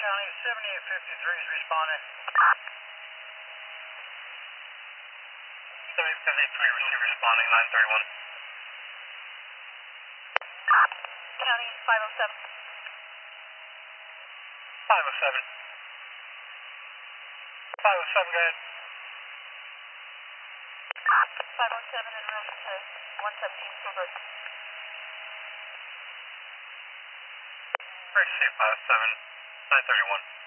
County, 7853 is responding. 7853 receive responding, 931. County 507. 507. 507, go ahead. 507 en route to 117 Seabird. Receive 507, 931.